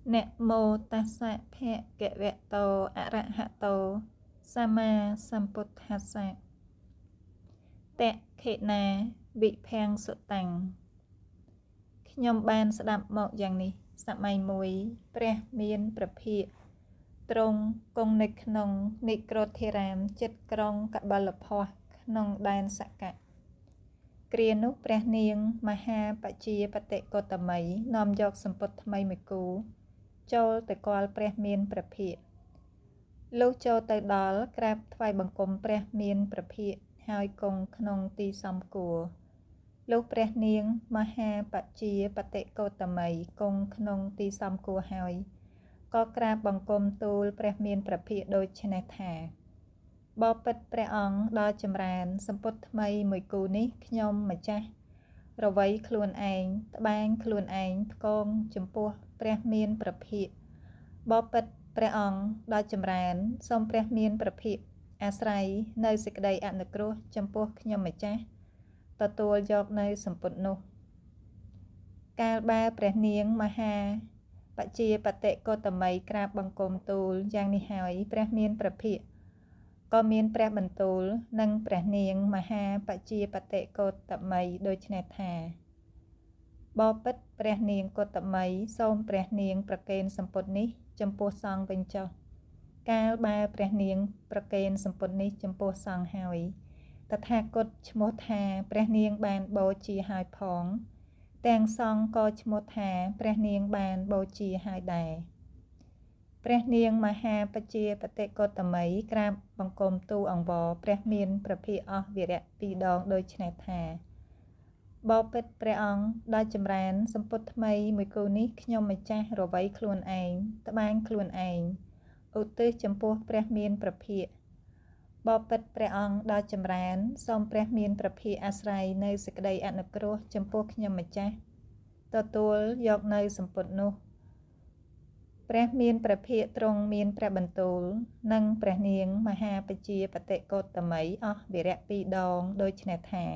นะโมตัสสะภะคะวะโตอะระหะโตសម្មាសម្ពុទ្ធស្សៈតខេណាវិភាំងសុតាំងខ្ញុំបានស្ដាប់មកយ៉ាងនេះសម័យមួយព្រះមានព្រះភិក្ខទ្រង់គង់នៅក្នុងនិក្រូធិរាមជិតក្រុងកបិលភស្ត្រក្នុងដែនសកៈគ្រានោះព្រះនាងមហាបជាបតិកោតមីនាំយកសម្ពុតថ្មីមួយគូចូលទៅគាល់ព្រះមានព្រះភិក្ខលុះចូលទៅដល់ក្រាបថ្វាយបង្គំព្រះមានព្រះភិក្ខហើយគង់ក្នុងទីសំគួរលុះព្រះនាងមហាបជាបតិកោតមីគង់ក្នុងទីសំគួរហើយក៏ក្រាបបង្គំទូលព្រះមានព្រះភិក្ខដូចនេះថាបបិទ្ធព្រះអង្គដ៏ចម្រើនសម្ពុតថ្មីមួយគូនេះខ្ញុំម្ចាស់រវៃខ្លួនឯងត្បាញខ្លួនឯងផ្គងចំពោះព្រះមានព្រះភិក្ខបបិទ្ធព្រះអង្គដ៏ចម្រើនសូមព្រះមានព្រះភិក្ខអាស្រ័យនៅសេចក្តីអនុគ្រោះចំពោះខ្ញុំម្ចាស់ទទួលយកនៅសម្ពុតនោះកាលបើព្រះនាងមហាបជាបតិកោតមីក្រាបបង្គំទូលយ៉ាងនេះហើយព្រះមានព្រះភិក្ខក៏មានព្រះបន្ទូលនឹងព្រះនាងមហាបជាបតិកោតមីដូចនេះថាបបិទ្ធព្រះនាងកោតមីសូមព្រះនាងប្រគេនសម្ពុតនេះចំពោះសង្ឃវិញចុះកាលបើព្រះនាងប្រគេនសម្ពុតនេះចំពោះសង្ឃហើយតថាគតឈ្មោះថាព្រះនាងបានបូជាហើយផងទាំងសង្ឃក៏ឈ្មោះថាព្រះនាងបានបូជាហើយដែរព្រះនាងមហាបជាបតិកោតមីក្រាបបង្គំទូលអង្វរព្រះមានព្រះភិក្ខអស់វិរៈ2ដងដូចនេះថាបបិទ្ធព្រះអង្គដ៏ចម្រើនសម្ពុតថ្មីមួយគូនេះខ្ញុំម្ចាស់រវៃខ្លួនឯងត្បាញខ្លួនឯងឧទ្ទិសចំពោះព្រះមានព្រះភិក្ខបបិទ្ធព្រះអង្គដ៏ចម្រើនសូមព្រះមានព្រះភិក្ខអាស្រ័យនៅសេចក្តីអនុគ្រោះចំពោះខ្ញុំម្ចាស់ទទួលយកនៅសម្ពុតនោះព្រះមានព្រះភិក្ខទ្រង់មានព្រះបន្ទូលនិងព្រះនាងមហាបជាបតិកោតមីអស់វិរៈ2ដងដូចនេះថា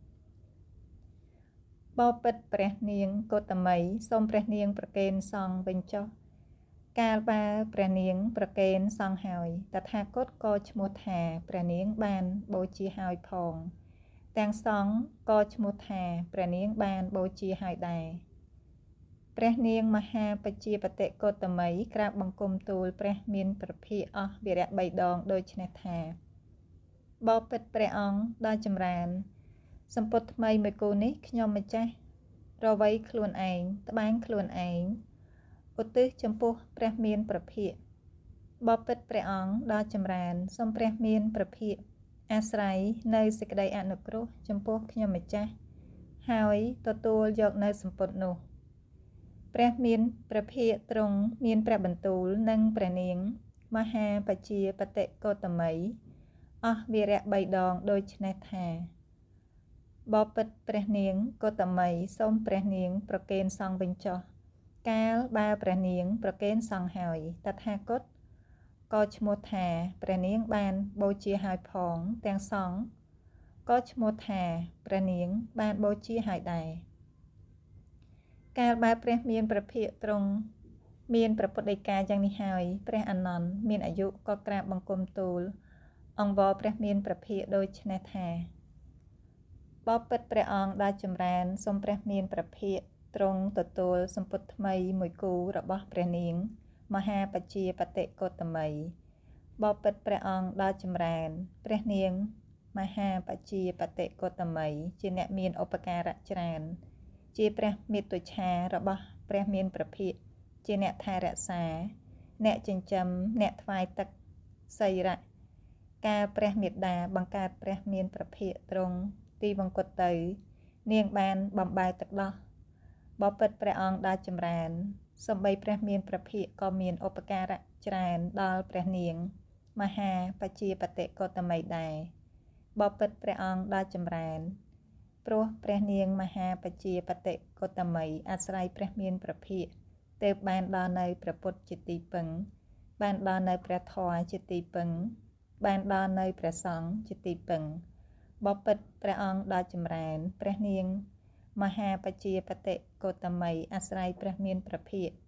បបិទ្ធព្រះនាងកោតមីសូមព្រះនាងប្រគេនសង្ឃវិញចុះកាលបើព្រះនាងប្រគេនសង្ឃហើយតថាគតក៏ឈ្មោះថាព្រះនាងបានបូជាហើយផងទាំងសង្ឃក៏ឈ្មោះថាព្រះនាងបានបូជាហើយដែរព្រះនាងមហាបជាបតិកោតមីក្រាបបង្គំទូលព្រះមានព្រះភិក្ខអស់វិរៈ3ដងដូចនេះថាបបិទ្ធព្រះអង្គដ៏ចម្រើនសម្ពុតថ្មីមួយគូនេះខ្ញុំម្ចាស់រវៃខ្លួនឯងត្បាញខ្លួនឯងឧទ្ទិសចំពោះព្រះមានព្រះភិក្ខបបិទ្ធព្រះអង្គដ៏ចម្រើនសូមព្រះមានព្រះភិក្ខអាស្រ័យនៅសេចក្តីអនុគ្រោះចំពោះខ្ញុំម្ចាស់ហើយទទួលយកនៅសម្ពុតនោះព្រះមានព្រះភិក្ខទ្រង់មានព្រះបន្ទូលនិងព្រះនាងមហាបជាបតិកោតមីអស់វិរៈ3ដងដូចនេះថាបបិទ្ធព្រះនាងកោតមីសូមព្រះនាងប្រគេនសង្ឃវិញចុះកាលបើព្រះនាងប្រគេនសង្ឃហើយតថាគតក៏ឈ្មោះថាព្រះនាងបានបូជាហើយផងទាំងសង្ឃក៏ឈ្មោះថាព្រះនាងបានបូជាហើយដែរកាលបើព្រះមានព្រះភិក្ខទ្រង់មានព្រះពុទ្ធដីកាយ៉ាងនេះហើយព្រះអានន្ទមានអាយុក៏ក្រាបបង្គំទូលអង្វរព្រះមានព្រះភិក្ខដូចនេះថាបបិទ្ធព្រះអង្គដ៏ចម្រើនសូមព្រះមានព្រះភិក្ខទ្រង់ទទួលសម្ពុតថ្មីមួយគូរបស់ព្រះនាងមហាបជាបតិកោតមីបបិទ្ធព្រះអង្គដ៏ចម្រើនព្រះនាងមហាបជាបតិកោតមីជាអ្នកមានឧបការៈច្រើនជាព្រះមាតុច្ឆារបស់ព្រះមានព្រះភិក្ខជាអ្នកថែរក្សាអ្នកចិញ្ចឹមអ្នកថ្វាយទឹកសីរៈកាលព្រះមេដាបង្កើតព្រះមានព្រះភិក្ខទ្រង់ទីវង្គតទៅនាងបានបំបែទឹកដោះបបិទ្ធព្រះអង្គដ៏ចម្រើនសូម្បីព្រះមានព្រះភិក្ខក៏មានឧបការៈច្រើនដល់ព្រះនាងមហាបជាបតិកោតមីដែរបបិទ្ធព្រះអង្គដ៏ចម្រើនព្រោះព្រះនាងមហាបជាបតិកោតមីអាស្រ័យព្រះមានព្រះភិក្ខទើបបានដល់នៅព្រះពុទ្ធជាទីពឹងបានដល់នៅព្រះធម៌ជាទីពឹងបានដល់នៅព្រះសង្ឃជាទីពឹងបបិទ្ធព្រះអង្គដ៏ចម្រើនព្រះនាងមហាបជាបតិកោតមីអាស្រ័យព្រះមានព្រះភិក្ខ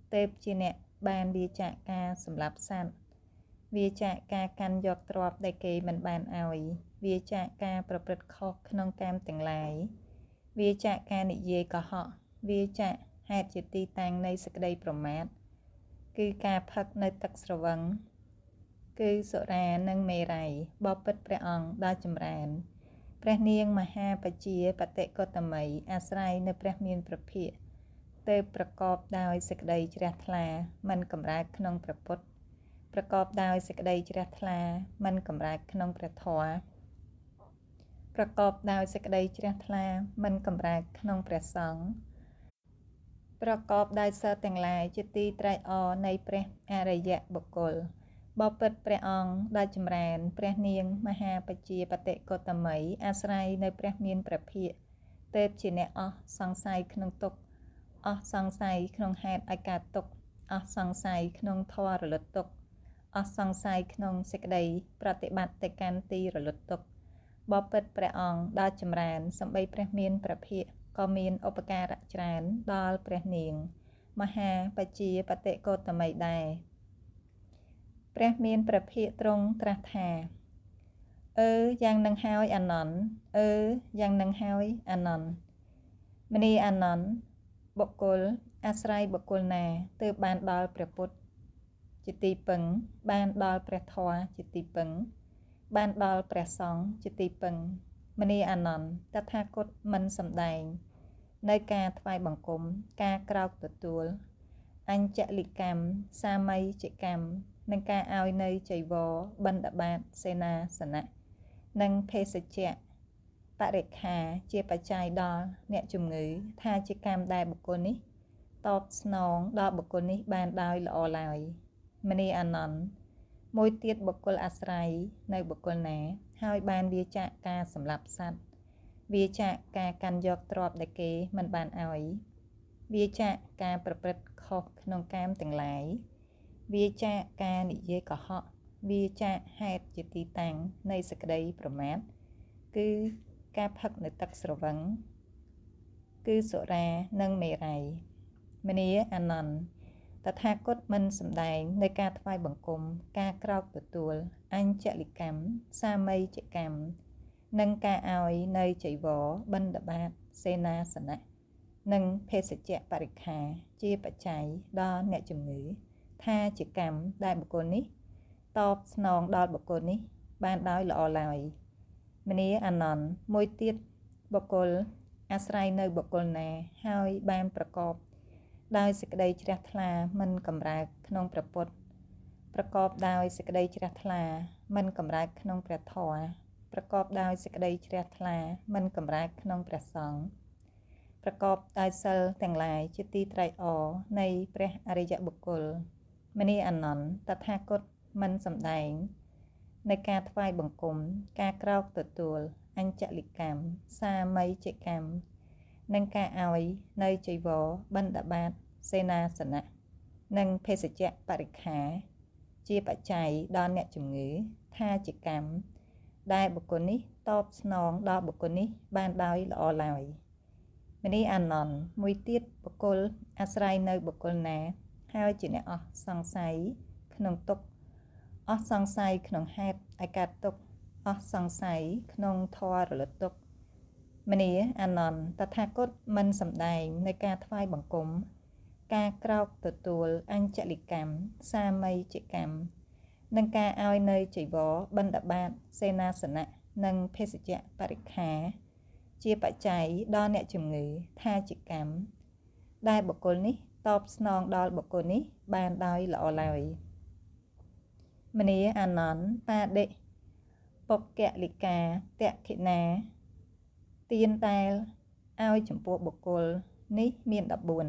ទេពជាអ្នកបានវាចាកការសម្លាប់សត្វវាចាកការកាន់យកទ្រព្យដែលគេមិនបានឲ្យវាចាកការប្រព្រឹត្តខុសក្នុងកាមទាំងឡាយវាចាកការនិយាយកុហកវាចាកហេតុជាទីតាំងនៃសេចក្តីប្រមាទគឺការផឹកនៅទឹកស្រវឹងគឺសុរានិងមេរ័យបបិទ្ធព្រះអង្គដ៏ចម្រើនព្រះនាងមហាបជាបតិកតមីអាស្រ័យនៅព្រះមានព្រះភិក្ខទើបប្រកបដោយសេចក្តីជ្រះថ្លាមិនកម្រើកក្នុងព្រះពុទ្ធប្រកបដោយសេចក្តីជ្រះថ្លាមិនកម្រើកក្នុងព្រះធម៌ប្រកបដោយសេចក្តីជ្រះថ្លាមិនកម្រើកក្នុងព្រះសង្ឃប្រកបដោយសិលទាំងឡាយជាទីត្រេកអរនៃព្រះអរិយបុគ្គលបបិទ្ធព្រះអង្គដ៏ចម្រើនព្រះនាងមហាបជាបតិកតមីអាស្រ័យនៅព្រះមានព្រះភិក្ខទើបជាអ្នកអស់សង្ស័យក្នុងទុក្ខអស់សង្ស័យក្នុងហេតុឲ្យកើតទុក្ខអស់សង្ស័យក្នុងធម៌រលត់ទុក្ខអស់សង្ស័យក្នុងសេចក្តីប្រតិបត្តិទៅកាន់ទីរលត់ទុក្ខបបិទ្ធព្រះអង្គដ៏ចម្រើនសម្បីព្រះមានព្រះភិក្ខក៏មានឧបការៈច្រើនដល់ព្រះនាងមហាបជាបតិកតមីដែរព្រះមានព្រះភិក្ខទ្រង់ត្រាស់ថាយ៉ាងនឹងហើយអានន្ទយ៉ាងនឹងហើយអានន្ទមនីអានន្ទបុគ្គលអាស្រ័យបុគ្គលណាទើបបានដល់ព្រះពុទ្ធជាទីពឹងបានដល់ព្រះធម៌ជាទីពឹងបានដល់ព្រះសង្ឃជាទីពឹងមនីអានន្ទតថាគតមិនសម្ដែងនៅការថ្វាយបង្គំការក្រោកទទួលអញ្ចលិកម្មសាមីជកម្មនិងការឲ្យនៅចីវរបិណ្ឌបាតសេនាសនៈនិងភេសជ្ជៈបរិក្ខាជាបច្ច័យដល់អ្នកជំងឺថាជាកម្មដែលបុគ្គលនេះតបស្នងដល់បុគ្គលនេះបានដោយល្អឡើយមនីអានន្ទមួយទៀតបុគ្គលអាស្រ័យនៅបុគ្គលណាហើយបានវាចាកការសម្លាប់សត្វវាចាកការកាន់យកទ្រព្យដែលគេមិនបានឲ្យវាចាកការប្រព្រឹត្តខុសក្នុងកាមទាំងឡាយវាចាកការនិយាយកុហកវាចាកហេតុជាទីតាំងនៃសេចក្តីប្រមាទគឺការផឹកនៅទឹកស្រវឹងគឺសុរានិងមេរ័យមនីអានន្ទតថាគតមិនសម្ដែងនៅការថ្វាយបង្គំការក្រោកទទួលអញ្ចលិកម្មសាមីជកម្មនិងការឲ្យនៅចីវរបិណ្ឌបាតសេនាសនៈនិងភេសជ្ជៈបរិក្ខាជាបច្ច័យដល់អ្នកជំងឺថាជាកម្មដែលបុគ្គលនេះតបស្នងដល់បុគ្គលនេះបានដោយល្អឡើយមនីអានន្ទមួយទៀតបុគ្គលអាស្រ័យនៅបុគ្គលណាហើយបានប្រកបដោយសេចក្តីជ្រះថ្លាមិនកម្រើកក្នុងព្រះពុទ្ធប្រកបដោយសេចក្តីជ្រះថ្លាមិនកម្រើកក្នុងព្រះធម៌ប្រកបដោយសេចក្តីជ្រះថ្លាមិនកម្រើកក្នុងព្រះសង្ឃប្រកបដោយសិលទាំងឡាយជាទីត្រេកអរនៃព្រះអរិយបុគ្គលមនីអានន្ទតថាគតមិនសម្ដែងในការថ្វាយបង្គំការក្រោកទទួលអញ្ចលិកម្មសាមីជកម្មនិងការឲ្យនៅចីវរបិណ្ឌបាតសេនាសនៈនិងភេសជ្ជៈបរិក្ខាជាបច្ច័យដល់អ្នកជំងឺថាជាកម្មដែលបុគ្គលនេះតបស្នងដល់បុគ្គលនេះបានដោយល្អឡើយមនីអានន្ទមួយទៀតបុគ្គលអាស្រ័យនៅបុគ្គលណាហើយជាអ្នកអស់សង្ស័យក្នុងទុក្ខអស់សង្ស័យក្នុងហេតុឲ្យកើតទុក្ខអស់សង្ស័យក្នុងធម៌រលត់ទុក្ខមនីអានន្ទតថាគតមិនសម្ដែងនៅការថ្វាយបង្គំការក្រោកទទួលអញ្ចលិកម្មសាមីជកម្មនិងការឲ្យនៅចីវរបិណ្ឌបាតសេនាសនៈនិងភេសជ្ជៈបរិក្ខាជាបច្ច័យដល់អ្នកជំងឺថាជាកម្មដែលបុគ្គលនេះតបស្នងដល់បុគ្គលនេះបានដោយល្អឡើយមនីអានន្ទបាដិពុកលិកាតខិណាទានដែលឲ្យចំពោះបុគ្គលនេះមាន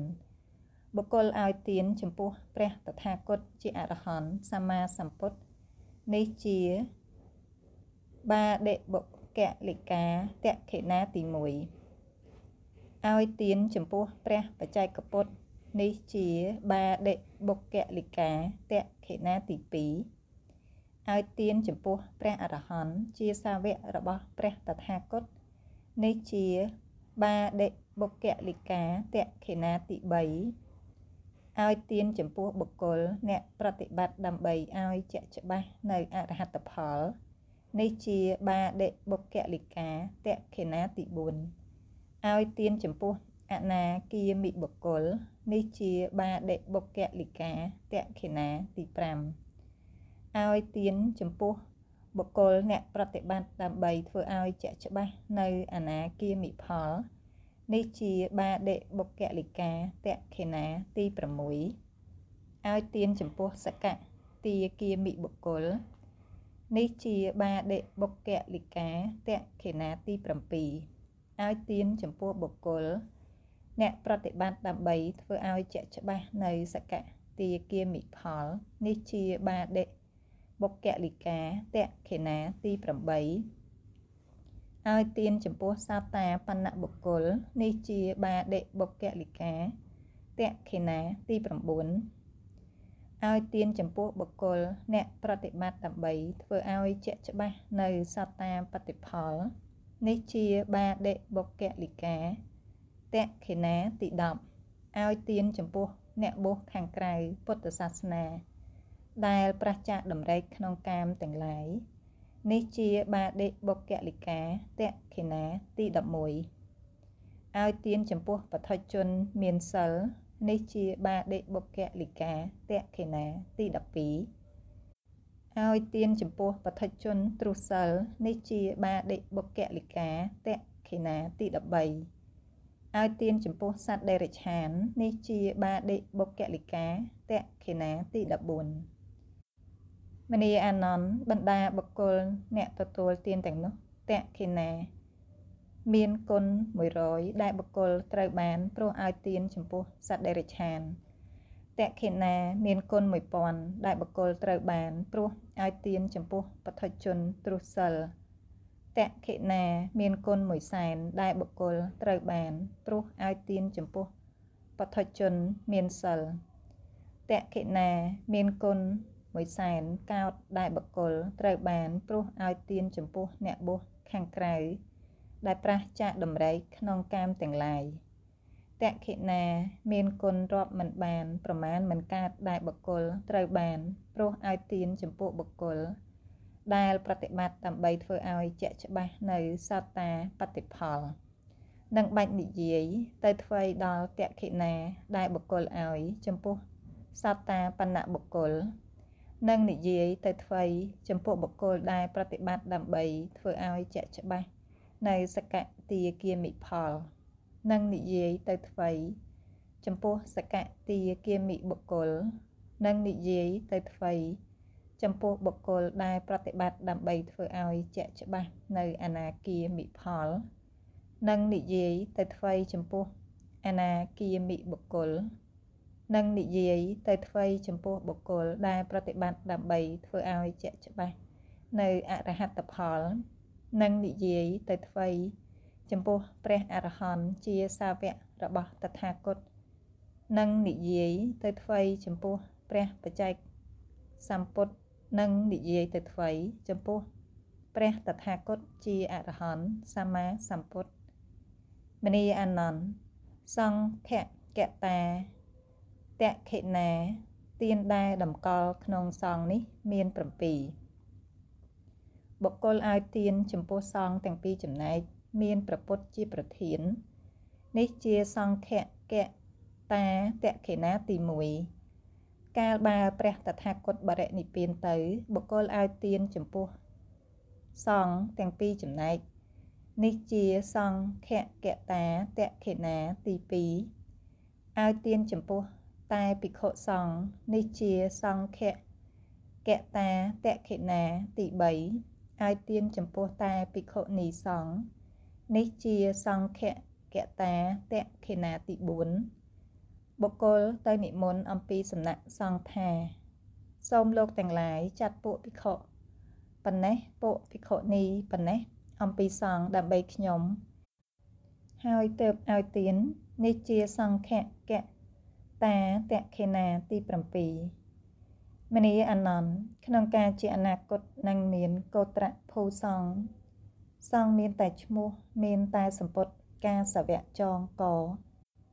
14បុគ្គលឲ្យទានចំពោះព្រះតថាគតជាអរហន្តសម្មាសម្ពុទ្ធនេះជាបាដិបុកលិកាតខិណាទី1ឲ្យទានចំពោះព្រះបច្ចេកពុទ្ធនេះជាបាដិបុកលិកាតខិណាទី2ឲ្យទានចំពោះព្រះអរហន្តជាសាវករបស់ព្រះតថាគតនេះជាបាដិបុកលិកាតខិណាទី3 ឲ្យទានចំពោះបុគ្គលអ្នកប្រតិបត្តិដើម្បីឲ្យជាក់ច្បាស់នៅអរហត្តផលនេះជាបាដិបុគ្គលិកាតក្ខិណាទី4ឲ្យទានចំពោះអនាគាមិបុគ្គលនេះជាបាដិបុគ្គលិកាតក្ខិណាទី5ឲ្យទានចំពោះបុគ្គលអ្នកប្រតិបត្តិដើម្បីធ្វើឲ្យជាក់ច្បាស់នៅអនាគាមិផលនេះជាបាដិបុគ្គលិកាតក្ខិណាទី6ឲ្យទានចំពោះសកទាគាមិបុគ្គលនេះជាបាដិបុគ្គលិកាតក្ខិណាទី7ឲ្យទានចំពោះបុគ្គលអ្នកប្រតិបត្តិដើម្បីធ្វើឲ្យជាក់ច្បាស់នៅសកទាគាមិផលនេះជាបាដិបុគ្គលិកាតក្ខិណាទី8ឲ្យទានចំពោះសោតាបណ្ណបុគ្គលនេះជាបាដិបុគ្គលិកាតក្ខិណាទី9ឲ្យទានចំពោះបុគ្គលអ្នកប្រតិបត្តិដើម្បីធ្វើឲ្យជាក់ច្បាស់នៅសោតាបត្តិផលនេះជាបាដិបុគ្គលិកាតក្ខិណាទី10ឲ្យទានចំពោះអ្នកបួសខាងក្រៅពុទ្ធសាសនាដែលប្រឆាចដំណេកក្នុងកាមទាំងឡាយនេះជាបាដិបុគ្គលិកាតក្ខិណាទី11ឲ្យទានចំពោះបុថុជនមានសិលនេះជាបាដិបុគ្គលិកាតក្ខិណាទី12ឲ្យទានចំពោះបុថុជនទ្រុសិលនេះជាបាដិបុគ្គលិកាតក្ខិណាទី13ឲ្យទានចំពោះសត្វដេរឆាននេះជាបាដិបុគ្គលិកាតក្ខិណាទី14មនីអានន្ទបណ្ដាបុគ្គលអ្នកទទួលទានទាំងនោះតក្ខិណាមានគុណ100ដែលបុគ្គលត្រូវបានព្រោះឲ្យទានចំពោះសត្វដេរឆានតក្ខិណាមានគុណ1000ដែលបុគ្គលត្រូវបានព្រោះឲ្យទានចំពោះបុថុជនទ្រុសិលតក្ខិណាមានគុណ100,000ដែលបុគ្គលត្រូវបានព្រោះឲ្យទានចំពោះបុថុជនមានសិលតក្ខិណាមានគុណ100,000កោដដែលបុគ្គលត្រូវបានព្រោះឲ្យទានចំពោះអ្នកបួសខាងក្រៅដែលប្រះចាកដំណេកក្នុងកាមទាំងឡាយតក្ខិណាមានគុណរាប់មិនបានប្រមាណមិនកើតដែលបុគ្គលត្រូវបានព្រោះឲ្យទានចំពោះបុគ្គលដែលប្រតិបត្តិដើម្បីធ្វើឲ្យជាក់ច្បាស់នៅសោតាបត្តិផលនិងបាច់និយាយទៅធ្វើដល់តក្ខិណាដែលបុគ្គលឲ្យចំពោះសោតាបណ្ណបុគ្គលនិងនិយាយទៅធ្វើចំពោះបុគ្គលដែលប្រតិបត្តិដើម្បីធ្វើឲ្យជាក់ច្បាស់នៅសកទាគាមិផលនិងនិយាយទៅធ្វើចំពោះសកទាគាមិបុគ្គលនិងនិយាយទៅធ្វើចំពោះបុគ្គលដែលប្រតិបត្តិដើម្បីធ្វើឲ្យជាក់ច្បាស់នៅអនាគាមិផលនិងនិយាយទៅធ្វើចំពោះអនាគាមិបុគ្គលនិងនិយាយទៅធ្វើចំពោះបុគ្គលដែលប្រតិបត្តិដើម្បីធ្វើឲ្យជាក់ច្បាស់នៅអរហត្តផលនិងនិយាយទៅធ្វើចំពោះព្រះអរហន្តជាសាវករបស់តថាគតនិងនិយាយទៅធ្វើចំពោះព្រះបច្ចេកសម្ពុទ្ធនិងនិយាយទៅធ្វើចំពោះព្រះតថាគតជាអរហន្តសម្មាសម្ពុទ្ធមនីអានន្ទសង្ឃកតាតក្ខិណាទានដែលតម្កល់ក្នុងសង្ឃនេះមាន7បុគ្គលឲ្យទានចំពោះសង្ឃទាំងពីរចំណែកមានព្រះពុទ្ធជាប្រធាននេះជាសង្ឃកតាតក្ខិណាទី1កាលបើព្រះតថាគតបរិនិព្វានទៅបុគ្គលឲ្យទានចំពោះសង្ឃទាំងពីរចំណែកនេះជាសង្ឃកតាតក្ខិណាទី2ឲ្យទានចំពោះតែភិក្ខុសង្ឃនេះជាសង្ឃកតាតក្ខិណាទី3ឲ្យទានចំពោះតែភិក្ខុនីសង្ឃនេះជាសង្ឃកតាតក្ខិណាទី4បុគ្គលទៅនិមន្តអំពីសំណាក់សង្ឃថាសូមលោកទាំងឡាយចាត់ពួកភិក្ខុប៉ុណ្ណេះពួកភិក្ខុនីប៉ុណ្ណេះអំពីសង្ឃដើម្បីខ្ញុំហើយទើបឲ្យទាននេះជាសង្ឃកតាតក្ខិណាទី7មនីអានន្ទក្នុងការជាអនាគតនឹងមានកោត្រភូសង្ឃសង្ឃមានតែឈ្មោះមានតែសម្ពុតការសវៈចងក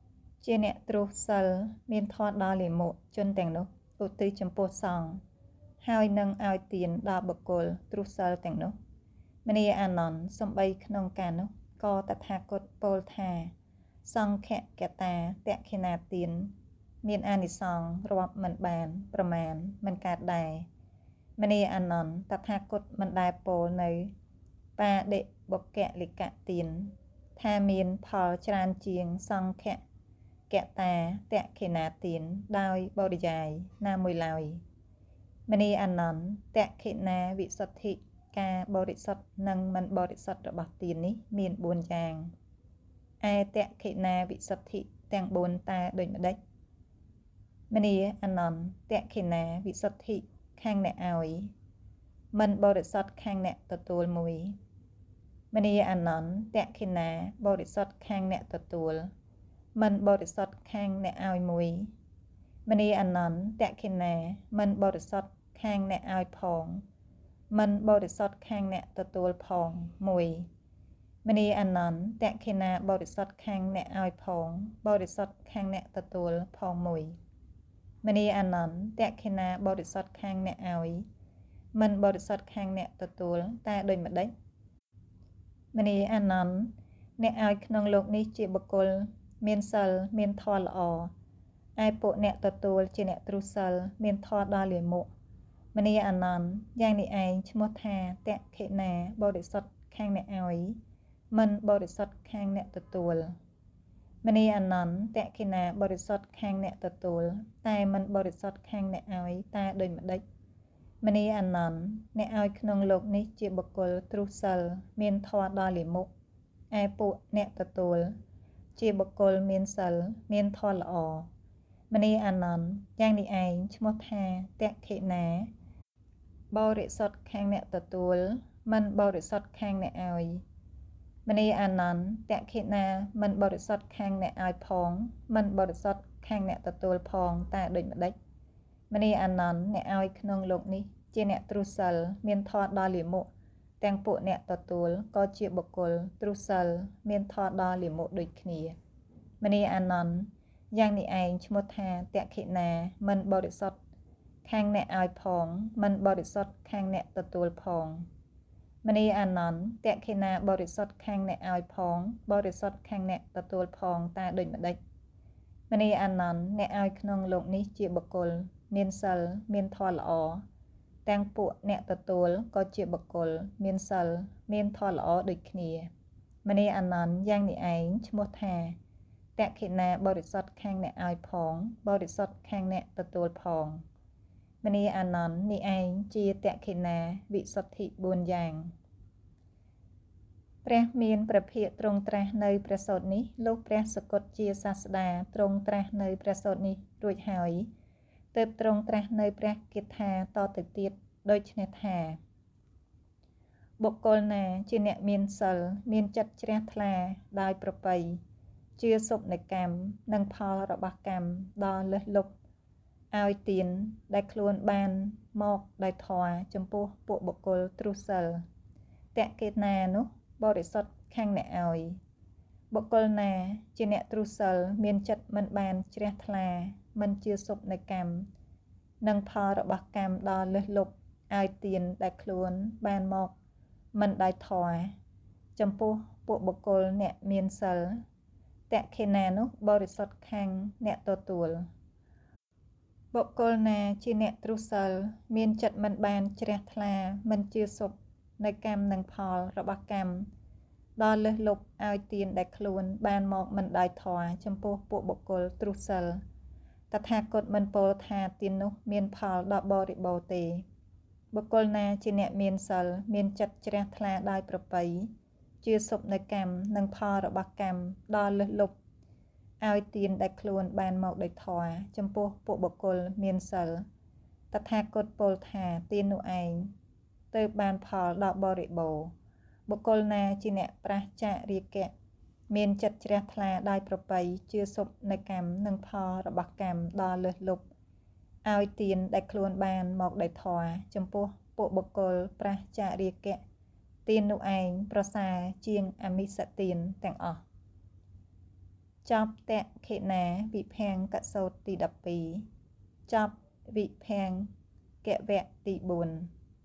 ជាអ្នកទ្រង់សិលមានធម៌ដល់លាមកជនទាំងនោះឧទ្ទិសចំពោះសង្ឃហើយនឹងឲ្យទានដល់បុគ្គលទ្រង់សិលទាំងនោះមនីអានន្ទសំបីក្នុងការនោះក៏តថាគតពោលថាសង្ឃកតាតក្ខិណាទានមានអានិសង្សរាប់មិនបានប្រមាណមិនកើតដែរមនីអានន្ទតថាគតមិនដែលពោលនៅបាដិបុគ្គលិកទានថាមានផលច្រើនជាងសង្ឃកតាតក្ខិណាទានដោយបរិយាយណាមួយឡើយមនីអានន្ទតក្ខិណាវិសុទ្ធិការបរិសុទ្ធនិងមិនបរិសុទ្ធរបស់ទាននេះមាន4យ៉ាងឯតក្ខិណាវិសុទ្ធិទាំង4តើដូចម្ដេចមនីអានន្ទតក្ខិណាវិសុទ្ធិខាងអ្នកឲ្យមិនបរិសុទ្ធខាងអ្នកទទួលមួយមនីអានន្ទតក្ខិណាបរិសុទ្ធខាងអ្នកទទួលមិនបរិសុទ្ធខាងអ្នកឲ្យមួយមនីអានន្ទតក្ខិណាមិនបរិសុទ្ធខាងអ្នកឲ្យផងមិនបរិសុទ្ធខាងអ្នកទទួលផងមួយមនីអានន្ទតក្ខិណាបរិសុទ្ធខាងអ្នកឲ្យផងបរិសុទ្ធខាងអ្នកទទួលផងមួយមនីអានន្ទតក្ខិណាបរិសុទ្ធខាងអ្នកឲ្យមិនបរិសុទ្ធខាងអ្នកទទួលតែដូចម្ដេចមនីអានន្ទអ្នកឲ្យក្នុងលោកនេះជាបុគ្គលមានសិលមានធម៌ល្អឯពួកអ្នកទទួលជាអ្នកទ្រុសិលមានធម៌ដល់លាមកមនីអានន្ទយ៉ាងនេះឯងឈ្មោះថាតក្ខិណាបរិសុទ្ធខាងអ្នកឲ្យមិនបរិសុទ្ធខាងអ្នកទទួលមនីអានន្ទតក្ខិណាបរិសុទ្ធខាងអ្នកទទួលតែមិនបរិសុទ្ធខាងអ្នកឲ្យតែដូចម្ដេចមនីអានន្ទអ្នកឲ្យក្នុងលោកនេះជាបុគ្គលទ្រុសិលមានធម៌ដល់លាមកឯពួកអ្នកទទួលជាបុគ្គលមានសិលមានធម៌ល្អមនីអានន្ទយ៉ាងនេះឯងឈ្មោះថាតក្ខិណាបរិសុទ្ធខាងអ្នកទទួលមិនបរិសុទ្ធខាងអ្នកឲ្យមនីអានន្ទតក្ខិណាមិនបរិសុទ្ធខាងអ្នកឲ្យផងមិនបរិសុទ្ធខាងអ្នកទទួលផងតែដូចម្ដេចមនីអានន្ទអ្នកឲ្យក្នុងលោកនេះជាអ្នកទ្រុសិលមានធម៌ដល់លាមកទាំងពួកអ្នកទទួលក៏ជាបុគ្គលទ្រុសិលមានធម៌ដល់លាមកដូចគ្នាមនីអានន្ទយ៉ាងនេះឯងឈ្មោះថាតក្ខិណាមិនបរិសុទ្ធខាងអ្នកឲ្យផងមិនបរិសុទ្ធខាងអ្នកទទួលផងមនីអានន្ទតក្ខិណាបរិសុទ្ធខាងអ្នកឲ្យផងបរិសុទ្ធខាងអ្នកទទួលផងតែដូចម្ដេចមនីអានន្ទអ្នកឲ្យក្នុងលោកនេះជាបុគ្គលមានសិលមានធម៌ល្អទាំងពួកអ្នកទទួលក៏ជាបុគ្គលមានសិលមានធម៌ល្អដូចគ្នាមនីអានន្ទយ៉ាងនេះឯងឈ្មោះថាតក្ខិណាបរិសុទ្ធខាងអ្នកឲ្យផងបរិសុទ្ធខាងអ្នកទទួលផងមនីអានន្ទនេះឯងជាតក្ខិណាវិសុទ្ធិ4យ៉ាងព្រះមានព្រះភិក្ខទ្រង់ត្រាស់នៅព្រះសូត្រនេះលោកព្រះសក្កុតជាសាស្តាទ្រង់ត្រាស់នៅព្រះសូត្រនេះរួចហើយទើបទ្រង់ត្រាស់នៅព្រះគាថាតទៅទៀតដូច្នេះថាបុគ្គលណាជាអ្នកមានសិលមានចិត្តជ្រះថ្លាដោយប្រពៃជឿសុបនៃកម្មនិងផលរបស់កម្មដ៏លើសលប់ឲ្យទានដែលខ្លួនបានមកដោយធម៌ចំពោះពួកបុគ្គលទ្រុសិលតក្ខិណានោះបរិសុទ្ធខាងអ្នកឲ្យបុគ្គលណាជាអ្នកទ្រុសិលមានចិត្តមិនបានជ្រះថ្លាមិនជឿសុបនៃកម្មនិងផលរបស់កម្មដ៏លើសលប់ឲ្យទានដែលខ្លួនបានមកមិនដោយធម៌ចំពោះពួកបុគ្គលអ្នកមានសិលតក្ខិណានោះបរិសុទ្ធខាងអ្នកទទួលបុគ្គលណាជាអ្នកទ្រុសិលមានចិត្តមិនបានជ្រះថ្លាមិនជឿសុបនៅកម្មនិងផលរបស់កម្មដ៏លើសលប់ឲ្យទានដែលខ្លួនបានមកមិនដោយធម៌ចំពោះពួកបុគ្គលទ្រុសិលតថាគតមិនពោលថាទាននោះមានផលដ៏បរិបូរណ៍ទេបុគ្គលណាជាអ្នកមានសិលមានចិត្តជ្រះថ្លាដោយប្រពៃជឿសុបនៅកម្មនិងផលរបស់កម្មដ៏លើសលប់ឲ្យទានដែលខ្លួនបានមកដោយធម៌ចំពោះពួកបុគ្គលមានសិលតថាគតពោលថាទាននោះឯងទើបបានផលដ៏បរិបូរណ៍បុគ្គលណាជាអ្នកប្រះចាករាគៈមានចិត្តជ្រះថ្លាដោយប្រពៃជឿសុបនៅកម្មនិងផលរបស់កម្មដ៏លើសលប់ឲ្យទានដែលខ្លួនបានមកដោយធម៌ចំពោះពួកបុគ្គលប្រះចាករាគៈទាននោះឯងប្រសើរជាងអមិសទានទាំងអស់ចប់តខេណាវិភាំងកសោតទី12ចប់វិភាំងកវៈទី4